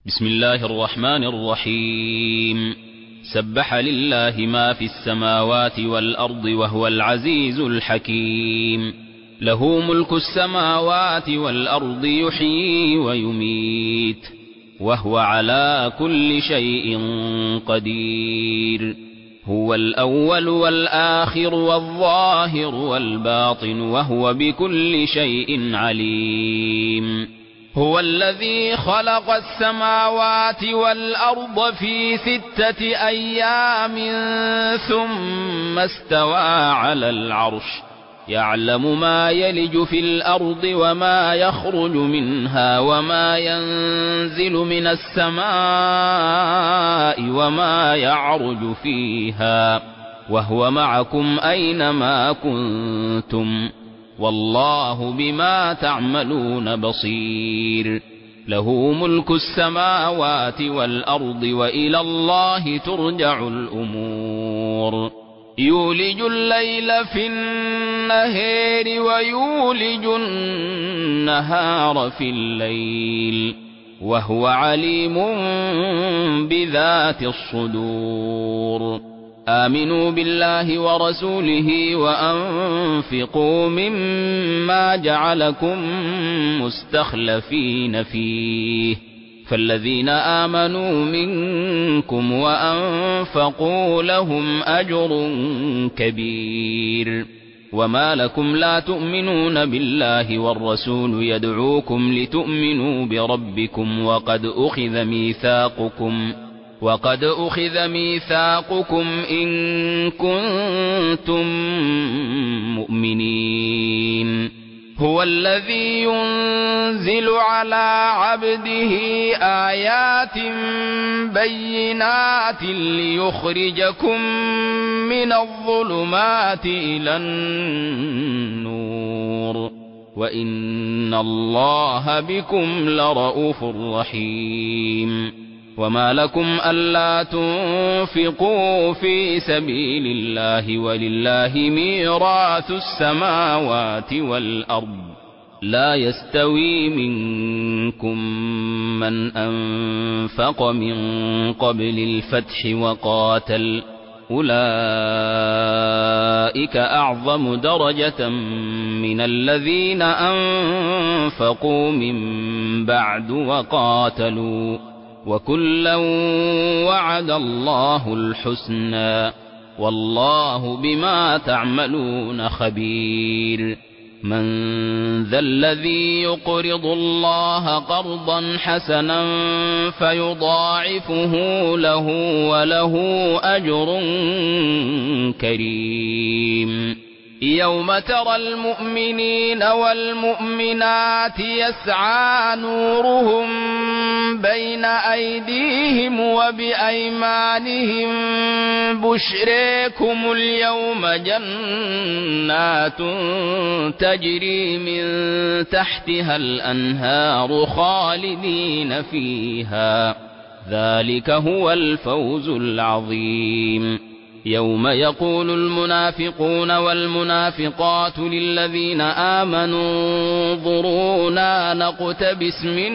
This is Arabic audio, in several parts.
بسم الله الرحمن الرحيم. سبح لله ما في السماوات والأرض وهو العزيز الحكيم. له ملك السماوات والأرض يحيي ويميت وهو على كل شيء قدير. هو الأول والآخر والظاهر والباطن وهو بكل شيء عليم. هو الذي خلق السماوات والأرض في 6 أيام ثم استوى على العرش يعلم ما يلج في الأرض وما يخرج منها وما ينزل من السماء وما يعرج فيها وهو معكم أينما كنتم والله بما تعملون بصير. له ملك السماوات والأرض وإلى الله ترجع الأمور. يولج الليل في النهار ويولج النهار في الليل وهو عليم بذات الصدور. آمنوا بالله ورسوله وأنفقوا مما جعلكم مستخلفين فيه فالذين آمنوا منكم وأنفقوا لهم أجر كبير. وما لكم لا تؤمنون بالله والرسول يدعوكم لتؤمنوا بربكم وقد أخذ ميثاقكم إن كنتم مؤمنين. هو الذي ينزل على عبده آيات بينات ليخرجكم من الظلمات إلى النور وإن الله بكم لرءوف رحيم. وما لكم ألا تنفقوا في سبيل الله ولله ميراث السماوات والأرض لا يستوي منكم من أنفق من قبل الفتح وقاتل أولئك أعظم درجة من الذين أنفقوا من بعد وقاتلوا وكلا وعد الله الحسنى والله بما تعملون خبير. من ذا الذي يقرض الله قرضا حسنا فيضاعفه له وله أجر كريم. يوم ترى المؤمنين والمؤمنات يسعى نورهم بين أيديهم وبأيمانهم بشريكم اليوم جنات تجري من تحتها الأنهار خالدين فيها ذلك هو الفوز العظيم. يوم يقول المنافقون والمنافقات للذين آمنوا انظرونا نقتبس من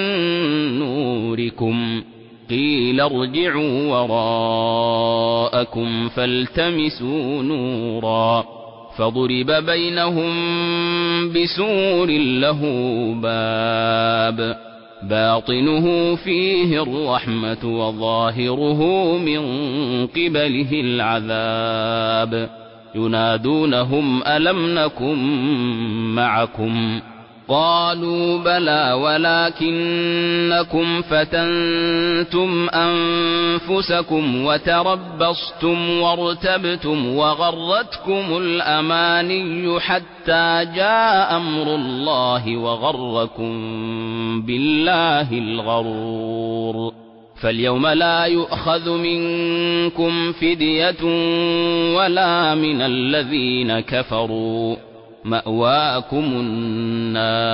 نوركم قيل ارجعوا وراءكم فالتمسوا نورا فضرب بينهم بسور له باب باطنه فيه الرحمة وظاهره من قبله العذاب. ينادونهم ألم نكن معكم قالوا بلى ولكنكم فتنتم أنفسكم وتربصتم وارتبتم وغرتكم الأماني حتى جاء أمر الله وغركم بالله الغرور. فاليوم لا يؤخذ منكم فدية ولا من الذين كفروا مأواكم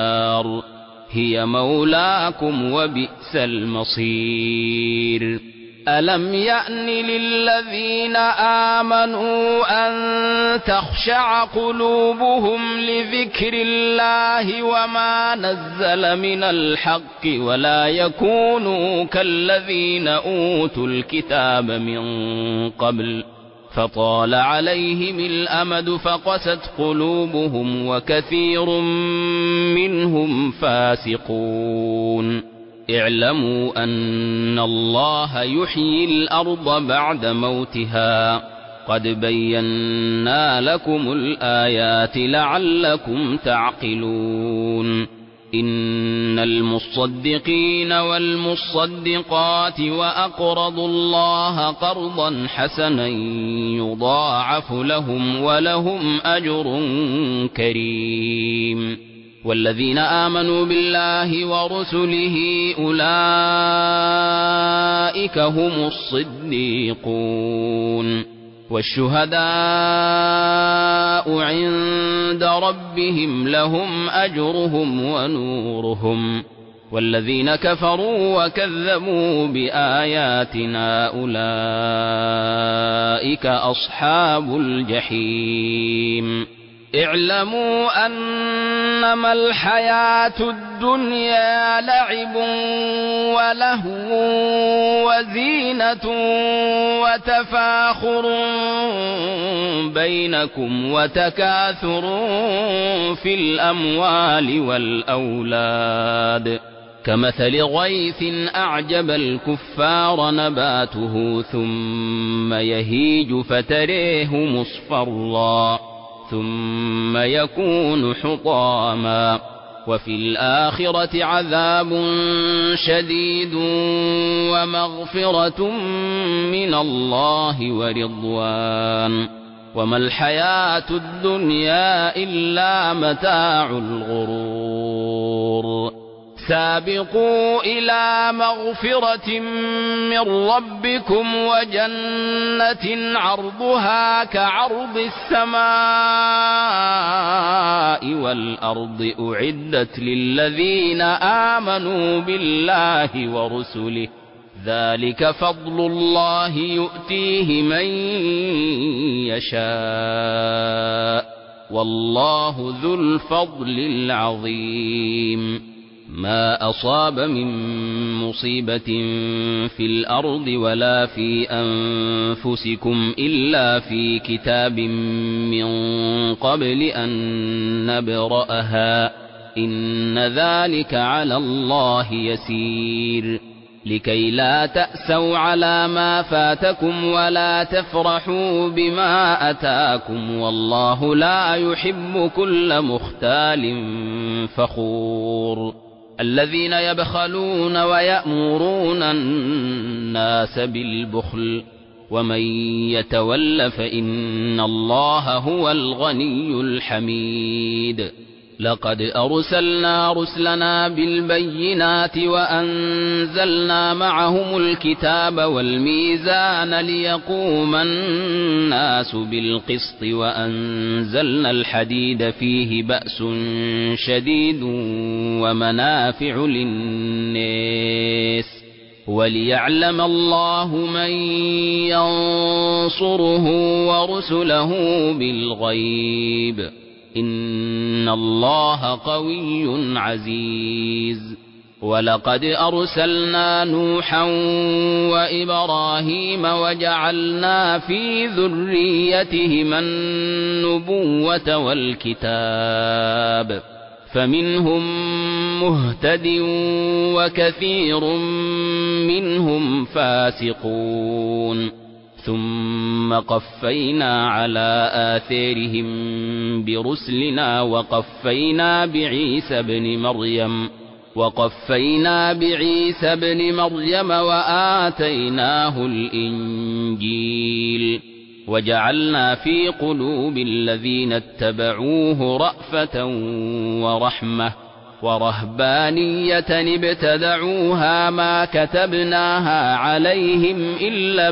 النار هي مولاكم وبئس المصير. ألم يأن للذين آمنوا أن تخشع قلوبهم لذكر الله وما نزل من الحق ولا يكونوا كالذين أوتوا الكتاب من قبل فطال عليهم الأمد فقست قلوبهم وكثير منهم فاسقون اعلموا أن الله يحيي الأرض بعد موتها قد بينا لكم الآيات لعلكم تعقلون إن المصدقين والمصدقات وأقرضوا الله قرضا حسنا يضاعف لهم ولهم أجر كريم والذين آمنوا بالله ورسله أولئك هم الصديقون والشهداء عند ربهم لهم أجرهم ونورهم والذين كفروا وكذبوا بآياتنا أولئك أصحاب الجحيم اعلموا أنما الحياة الدنيا لعب ولهو وزينة وتفاخر بينكم وتكاثر في الأموال والأولاد كمثل غيث أعجب الكفار نباته ثم يهيج فتريه مصفرا ثم يكون حطاما وفي الآخرة عذاب شديد ومغفرة من الله ورضوان وما الحياة الدنيا إلا متاع الغرور سابقوا إلى مغفرة من ربكم وجنة عرضها كعرض السماء والأرض أعدت للذين آمنوا بالله ورسله ذلك فضل الله يؤتيه من يشاء والله ذو الفضل العظيم ما أصاب من مصيبة في الأرض ولا في أنفسكم إلا في كتاب من قبل أن نبرأها إن ذلك على الله يسير لكي لا تأسوا على ما فاتكم ولا تفرحوا بما أتاكم والله لا يحب كل مختال فخور الذين يبخلون ويأمرون الناس بالبخل ومن يتول فإن الله هو الغني الحميد لقد أرسلنا رسلنا بالبينات وأنزلنا معهم الكتاب والميزان ليقوم الناس بالقسط وأنزلنا الحديد فيه بأس شديد ومنافع للناس وليعلم الله من ينصره ورسله بالغيب إن الله قوي عزيز ولقد أرسلنا نوحا وإبراهيم وجعلنا في ذريتهما النبوة والكتاب فمنهم مهتد وكثير منهم فاسقون ثم قفينا على آثارهم برسلنا وقفينا بعيسى ابن مريم وآتيناه الإنجيل وجعلنا في قلوب الذين اتبعوه رأفة ورحمة ورهبانية ابتدعوها ما كتبناها عليهم إلا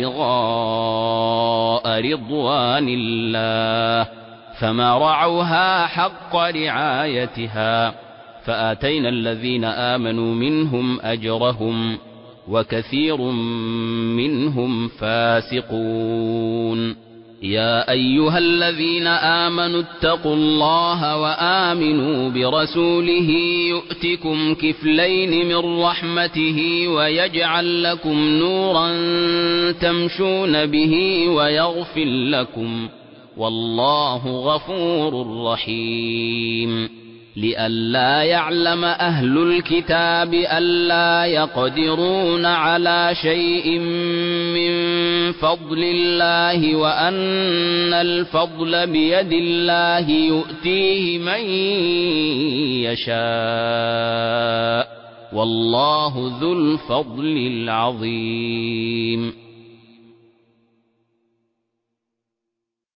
ابتغاء رضوان الله فما رعوها حق رعايتها فآتينا الذين آمنوا منهم أجرهم وكثير منهم فاسقون. يا أيها الذين آمنوا اتقوا الله وآمنوا برسوله يؤتكم كفلين من رحمته ويجعل لكم نورا تمشون به ويغفر لكم، والله غفور رحيم. لئلا يعلم أهل الكتاب ألا يقدرون على شيء من فضل الله وأن الفضل بيد الله يؤتيه من يشاء، والله ذو الفضل العظيم.